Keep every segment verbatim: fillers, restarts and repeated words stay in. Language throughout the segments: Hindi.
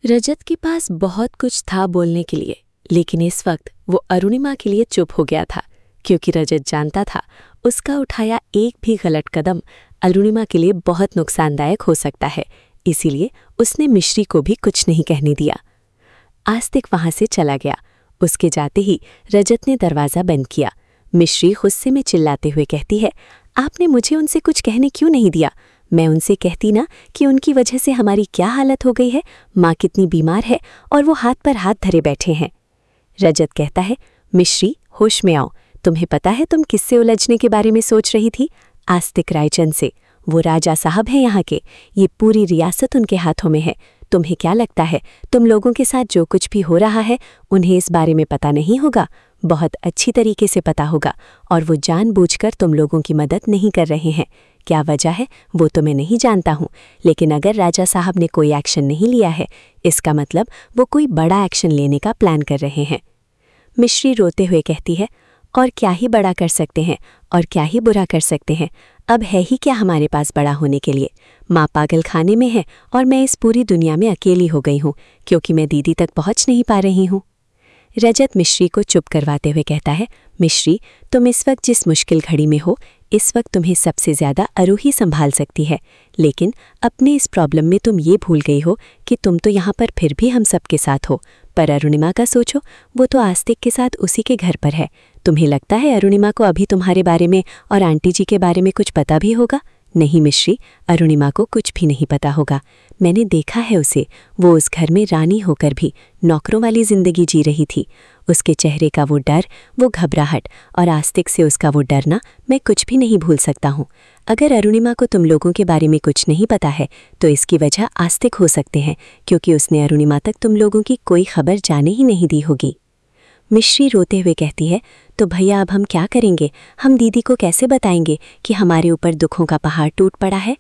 रजत के पास बहुत कुछ था बोलने के लिए, लेकिन इस वक्त वो अरुणिमा के लिए चुप हो गया था, क्योंकि रजत जानता था उसका उठाया एक भी गलत कदम अरुणिमा के लिए बहुत नुकसानदायक हो सकता है। इसीलिए उसने मिश्री को भी कुछ नहीं कहने दिया। आस्तिक वहां से चला गया। उसके जाते ही रजत ने दरवाज़ा बंद किया। मिश्री गुस्से में चिल्लाते हुए कहती है, आपने मुझे उनसे कुछ कहने क्यों नहीं दिया? मैं उनसे कहती ना कि उनकी वजह से हमारी क्या हालत हो गई है, माँ कितनी बीमार है और वो हाथ पर हाथ धरे बैठे हैं। रजत कहता है, मिश्री होश में आओ, तुम्हें पता है तुम किससे उलझने के बारे में सोच रही थी? आस्तिक रायचंद से। वो राजा साहब हैं यहाँ के, ये पूरी रियासत उनके हाथों में है। तुम्हें क्या लगता है तुम लोगों के साथ जो कुछ भी हो रहा है उन्हें इस बारे में पता नहीं होगा? बहुत अच्छी तरीके से पता होगा, और वो जानबूझकर तुम लोगों की मदद नहीं कर रहे हैं। क्या वजह है वो तो मैं नहीं जानता हूँ, लेकिन अगर राजा साहब ने कोई एक्शन नहीं लिया है, इसका मतलब वो कोई बड़ा एक्शन लेने का प्लान कर रहे हैं। मिश्री रोते हुए कहती है, और क्या ही बड़ा कर सकते हैं और क्या ही बुरा कर सकते हैं? अब है ही क्या हमारे पास बड़ा होने के लिए? माँ पागल खाने में है और मैं इस पूरी दुनिया में अकेली हो गई हूँ, क्योंकि मैं दीदी तक पहुँच नहीं पा रही हूँ। रजत मिश्री को चुप करवाते हुए कहता है, मिश्री तुम इस वक्त जिस मुश्किल घड़ी में हो, इस वक्त तुम्हें सबसे ज़्यादा अरू ही संभाल सकती है, लेकिन अपने इस प्रॉब्लम में तुम ये भूल गई हो कि तुम तो यहाँ पर फिर भी हम सबके साथ हो। पर अरुणिमा का सोचो, वो तो आस्तिक के साथ उसी के घर पर है। तुम्हें लगता है अरुणिमा को अभी तुम्हारे बारे में और आंटी जी के बारे में कुछ पता भी होगा? नहीं मिश्री, अरुणिमा को कुछ भी नहीं पता होगा। मैंने देखा है उसे, वो उस घर में रानी होकर भी नौकरों वाली जिंदगी जी रही थी। उसके चेहरे का वो डर, वो घबराहट और आस्तिक से उसका वो डरना मैं कुछ भी नहीं भूल सकता हूँ। अगर अरुणिमा को तुम लोगों के बारे में कुछ नहीं पता है तो इसकी वजह आस्तिक हो सकते हैं, क्योंकि उसने अरुणिमा तक तुम लोगों की कोई खबर जाने ही नहीं दी होगी। मिश्री रोते हुए कहती है, तो भैया अब हम क्या करेंगे? हम दीदी को कैसे बताएंगे कि हमारे ऊपर दुखों का पहाड़ टूट पड़ा है?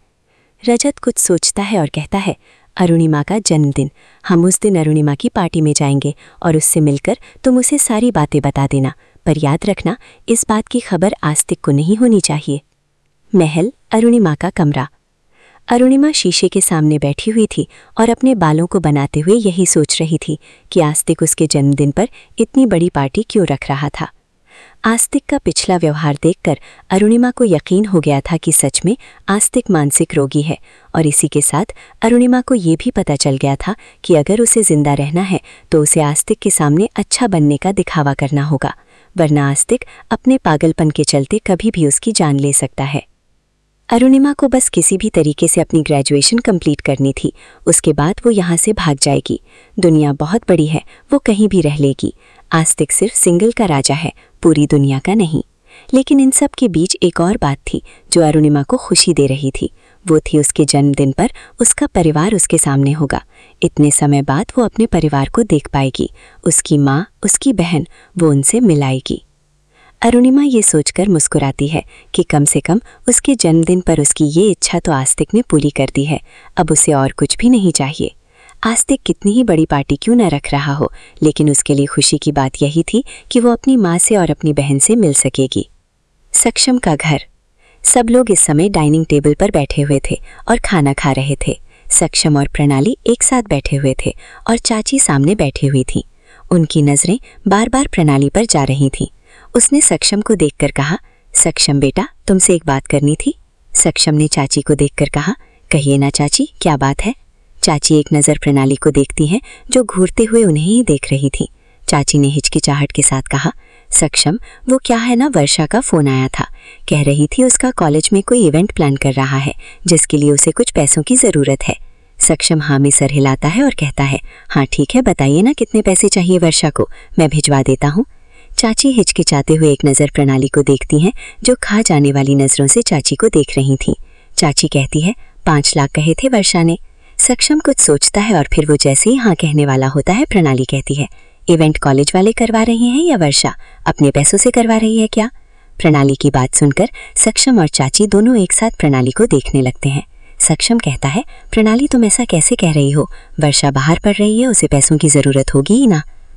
रजत कुछ सोचता है और कहता है, अरुणिमा का जन्मदिन, हम उस दिन अरुणिमा की पार्टी में जाएंगे और उससे मिलकर तुम उसे सारी बातें बता देना, पर याद रखना इस बात की खबर आस्तिक को नहीं होनी चाहिए। महल, अरुणिमा का कमरा। अरुणिमा शीशे के सामने बैठी हुई थी और अपने बालों को बनाते हुए यही सोच रही थी कि आस्तिक उसके जन्मदिन पर इतनी बड़ी पार्टी क्यों रख रहा था। आस्तिक का पिछला व्यवहार देखकर अरुणिमा को यकीन हो गया था कि सच में आस्तिक मानसिक रोगी है, और इसी के साथ अरुणिमा को ये भी पता चल गया था कि अगर उसे जिंदा रहना है तो उसे आस्तिक के सामने अच्छा बनने का दिखावा करना होगा, वरना आस्तिक अपने पागलपन के चलते कभी भी उसकी जान ले सकता है। अरुणिमा को बस किसी भी तरीके से अपनी ग्रेजुएशन कंप्लीट करनी थी, उसके बाद वो यहाँ से भाग जाएगी। दुनिया बहुत बड़ी है, वो कहीं भी रह लेगी। आस्तिक सिर्फ सिंगल का राजा है, पूरी दुनिया का नहीं। लेकिन इन सब के बीच एक और बात थी जो अरुणिमा को खुशी दे रही थी। वो थी उसके जन्मदिन पर उसका परिवार उसके सामने होगा। इतने समय बाद वो अपने परिवार को देख पाएगी, उसकी माँ, उसकी बहन, वो उनसे मिलाएगी। अरुणिमा ये सोचकर मुस्कुराती है कि कम से कम उसके जन्मदिन पर उसकी ये इच्छा तो आस्तिक ने पूरी कर दी है, अब उसे और कुछ भी नहीं चाहिए। आस्तिक कितनी ही बड़ी पार्टी क्यों न रख रहा हो, लेकिन उसके लिए खुशी की बात यही थी कि वो अपनी माँ से और अपनी बहन से मिल सकेगी। सक्षम का घर। सब लोग इस समय डाइनिंग टेबल पर बैठे हुए थे और खाना खा रहे थे। सक्षम और प्रणाली एक साथ बैठे हुए थे और चाची सामने बैठी हुई थी। उनकी नज़रें बार बार प्रणाली पर जा रही थीं। उसने सक्षम को देखकर कहा, सक्षम बेटा, तुमसे एक बात करनी थी। सक्षम ने चाची को देखकर कहा, कहिए ना चाची, क्या बात है? चाची एक नज़र प्रणाली को देखती हैं, जो घूरते हुए उन्हें ही देख रही थी। चाची ने हिचकिचाहट के साथ कहा, सक्षम, वो क्या है ना, वर्षा का फ़ोन आया था, कह रही थी उसका कॉलेज में कोई इवेंट प्लान कर रहा है जिसके लिए उसे कुछ पैसों की ज़रूरत है। सक्षम हाँ में सर हिलाता है और कहता है, हाँ ठीक है, बताइए ना कितने पैसे चाहिए वर्षा को, मैं भिजवा देता हूँ। चाची हिचकिचाते हुए एक नज़र प्रणाली को देखती हैं, जो खा जाने वाली नज़रों से चाची को देख रही थीं। चाची कहती है, पाँच लाख कहे थे वर्षा ने। सक्षम कुछ सोचता है और फिर वो जैसे ही हाँ कहने वाला होता है, प्रणाली कहती है, इवेंट कॉलेज वाले करवा रहे हैं या वर्षा अपने पैसों से करवा रही है क्या? प्रणाली की बात सुनकर सक्षम और चाची दोनों एक साथ प्रणाली को देखने लगते हैं। सक्षम कहता है, प्रणाली तुम ऐसा कैसे कह रही हो? वर्षा बाहर पढ़ रही है, उसे पैसों की ज़रूरत होगी ही ना।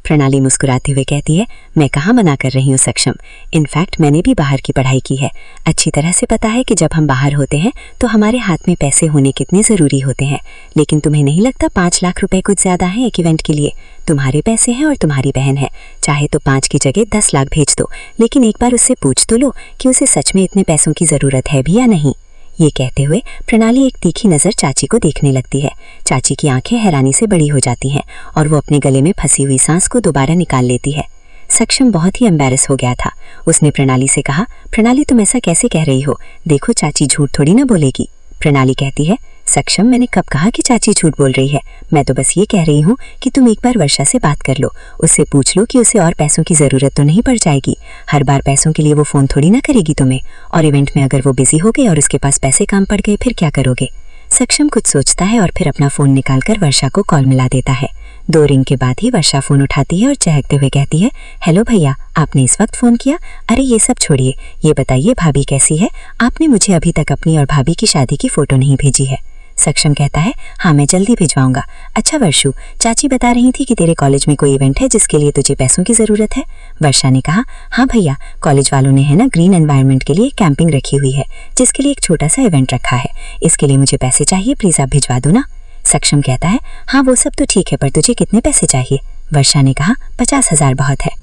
प्रणाली मुस्कुराते हुए कहती है, मैं कहाँ मना कर रही हूँ सक्षम, इनफैक्ट मैंने भी बाहर की पढ़ाई की है, अच्छी तरह से पता है कि जब हम बाहर होते हैं तो हमारे हाथ में पैसे होने कितने ज़रूरी होते हैं। लेकिन तुम्हें नहीं लगता पाँच लाख रुपए कुछ ज़्यादा है एक इवेंट के लिए? तुम्हारे पैसे हैं और तुम्हारी बहन है, चाहे तो पाँच की जगह दस लाख भेज दो, लेकिन एक बार उससे पूछ तो लो कि उसे सच में इतने पैसों की ज़रूरत है भी या नहीं। ये कहते हुए प्रणाली एक तीखी नज़र चाची को देखने लगती है। चाची की आंखें हैरानी से बड़ी हो जाती हैं और वो अपने गले में फंसी हुई सांस को दोबारा निकाल लेती है। सक्षम बहुत ही एम्बैरस हो गया था। उसने प्रणाली से कहा, प्रणाली तुम ऐसा कैसे कह रही हो? देखो चाची झूठ थोड़ी ना बोलेगी। प्रणाली कहती है, सक्षम मैंने कब कहा कि चाची झूठ बोल रही है? मैं तो बस ये कह रही हूँ कि तुम एक बार वर्षा से बात कर लो, उससे पूछ लो कि उसे और पैसों की ज़रूरत तो नहीं पड़ जाएगी। हर बार पैसों के लिए वो फ़ोन थोड़ी ना करेगी तुम्हें, और इवेंट में अगर वो बिजी हो गई और उसके पास पैसे काम पड़ गए फिर क्या करोगे? सक्षम कुछ सोचता है और फिर अपना फ़ोन निकालकर वर्षा को कॉल मिला देता है। दो रिंग के बाद ही वर्षा फ़ोन उठाती है और चहकते हुए कहती है, हेलो भैया, आपने इस वक्त फ़ोन किया? अरे ये सब छोड़िए, ये बताइए भाभी कैसी है? आपने मुझे अभी तक अपनी और भाभी की शादी की फ़ोटो नहीं भेजी है। सक्षम कहता है, हाँ मैं जल्दी भिजवाऊंगा। अच्छा वर्षु, चाची बता रही थी कि तेरे कॉलेज में कोई इवेंट है जिसके लिए तुझे पैसों की ज़रूरत है। वर्षा ने कहा, हाँ भैया, कॉलेज वालों ने है ना ग्रीन एनवायरनमेंट के लिए कैंपिंग रखी हुई है, जिसके लिए एक छोटा सा इवेंट रखा है। इसके लिए मुझे पैसे चाहिए, प्लीज़ आप भिजवा दो ना। सक्षम कहता है, हाँ वो सब तो ठीक है, पर तुझे कितने पैसे चाहिए? वर्षा ने कहा, पचास हजार बहुत है।